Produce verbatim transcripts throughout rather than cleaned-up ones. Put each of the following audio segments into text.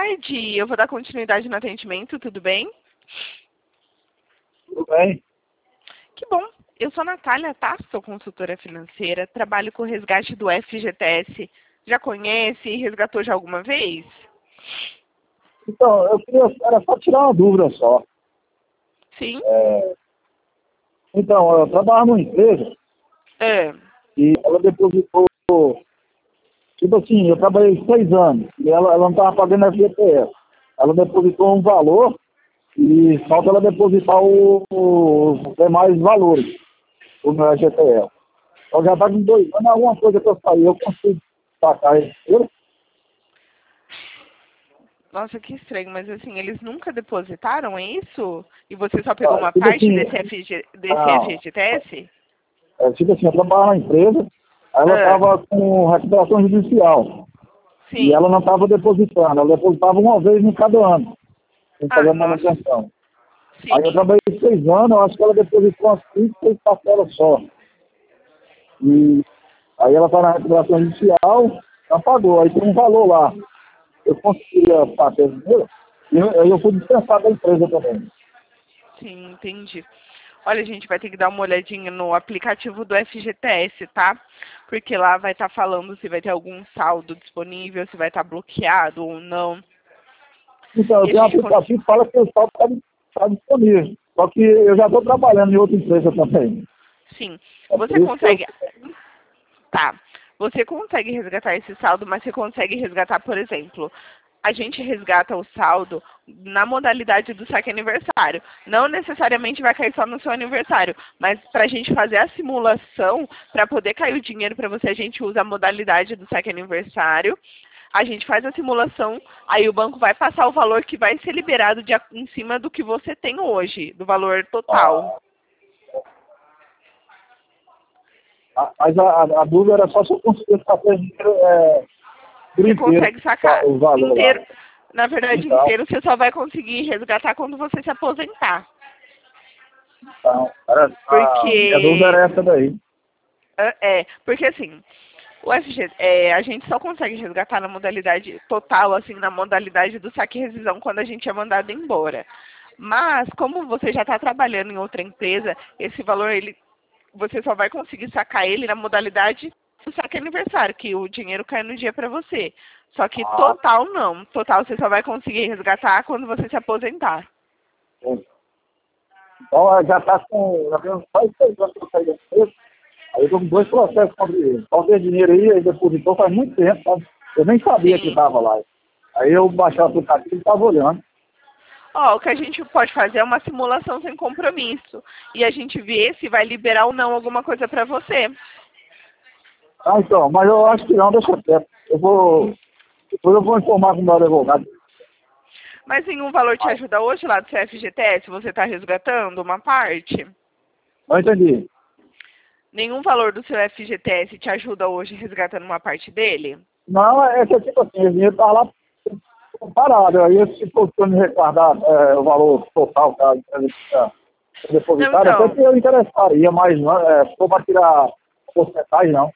tarde. Eu vou dar continuidade no atendimento, tudo bem? Tudo bem. Que bom. Eu sou a Natália, tá? Sou consultora financeira, trabalho com o resgate do F G T S. Já conhece e resgatou já alguma vez? Então, eu queria, era só tirar uma dúvida só. Sim. É, então, eu trabalho numa empresa É. e ela depositou, tipo assim, eu trabalhei seis anos e ela, ela não estava pagando F G T S. Ela depositou um valor e falta ela depositar o- os demais valores do meu F G T S. Então já está com dois anos, alguma coisa que eu saí, eu consigo sacar isso. Nossa, que estranho, mas assim, eles nunca depositaram, é isso? E você só pegou Ah, uma tipo parte assim, desse, F G, desse ah, F G T S? é, tipo assim, eu trabalhava na empresa, aí ela Ah, estava com recuperação judicial. E sim. ela não estava depositando, ela depositava uma vez em cada ano, sem fazer Ah, a nossa. manutenção. Aí eu Sim. trabalhei seis anos, eu acho que ela depositou umas cinco, seis parcelas só. E aí ela está na recuperação judicial, ela pagou, aí tem um valor lá. Eu conseguiria pagar esse dinheiro, e eu, aí eu fui dispensado da empresa também. Sim, entendi. Olha, a gente vai ter que dar uma olhadinha no aplicativo do F G T S, tá? Porque lá vai estar falando se vai ter algum saldo disponível, se vai estar bloqueado ou não. Então, eu E a tenho um gente cons- aplicativo que fala que o saldo está disponível. Só que eu já estou trabalhando em outra empresa também. Sim. É por Você isso que eu... consegue. Tá. Você consegue resgatar esse saldo, mas você consegue resgatar, por exemplo, a gente resgata o saldo na modalidade do saque aniversário. Não necessariamente vai cair só no seu aniversário, mas para a gente fazer a simulação, para poder cair o dinheiro para você, a gente usa a modalidade do saque aniversário. A gente faz a simulação, aí o banco vai passar o valor que vai ser liberado de, a- em cima do que você tem hoje, do valor total. Ah, a- mas a, a, a dúvida era só se eu conseguia ficar dinheiro é, por Você inteiro, consegue sacar o valor lá. inteiro. Na verdade, Então, inteiro você só vai conseguir resgatar quando você se aposentar. então era, a minha dúvida Porque, era essa daí. é, é, porque assim, o F G, é, a gente só consegue resgatar na modalidade total, assim, na modalidade do saque e rescisão quando a gente é mandado embora. Mas, como você já está trabalhando em outra empresa, esse valor, ele, você só vai conseguir sacar ele na modalidade do saque aniversário, que o dinheiro cai no dia para você. Só que Ah, total não. Total você só vai conseguir resgatar quando você se aposentar. sim. Então é, já está com. Já tem uns quase seis anos que eu saí da empresa. Aí eu estou com dois processos contra ele. Falta dinheiro aí, aí depositou faz muito tempo, sabe? Eu nem sabia que Sim. estava lá. Aí eu baixei o aplicativo e estava olhando. Ó, o que a gente pode fazer é uma simulação sem compromisso. E a gente vê se vai liberar ou não alguma coisa para você. Ah, então, mas eu acho que não, deixa quieto. Eu vou. Depois eu vou informar com o meu advogado. Mas nenhum valor te ajuda hoje lá do seu F G T S? Você está resgatando uma parte? Não entendi. Nenhum valor do seu F G T S te ajuda hoje resgatando uma parte dele? Não, é que tipo assim, o dinheiro estava lá parado. Aí se for me retardar é, o valor total que a empresa tinha Não, depositado, até então. que eu interessaria, mas não, é, se for para tirar porcentagem, não.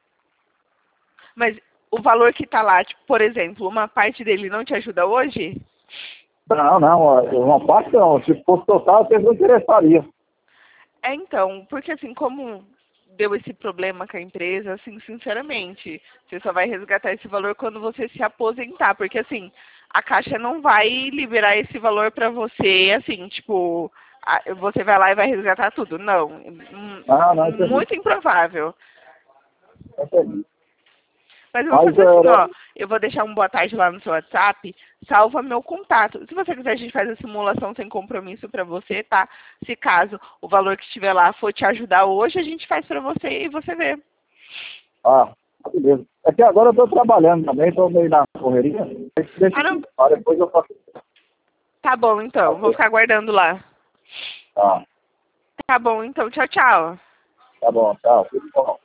Mas o valor que está lá, tipo, por exemplo, uma parte dele não te ajuda hoje? Não, não, ó, uma parte não. Se fosse total, até que eu interessaria. É, então, porque assim, como deu esse problema com a empresa, assim, sinceramente, você só vai resgatar esse valor quando você se aposentar, porque assim, a Caixa não vai liberar esse valor para você, assim, tipo, a- você vai lá e vai resgatar tudo. Não, Hum, Não, não entendi. muito improvável. Não entendi. Mas eu vou Mas fazer assim, era. ó, eu vou deixar um boa tarde lá no seu WhatsApp, salva meu contato. Se você quiser, a gente faz a simulação sem compromisso para você, tá? Se caso o valor que estiver lá for te ajudar hoje, a gente faz para você e você vê. Ah, beleza. É que agora eu estou trabalhando também, estou meio na correria. Deixa Ah, não? aqui. Ah, depois eu faço. Tá bom, então. Vou ficar aguardando lá. Tá, Tá bom, então. Tchau, tchau. tá bom, tá. Tudo bom.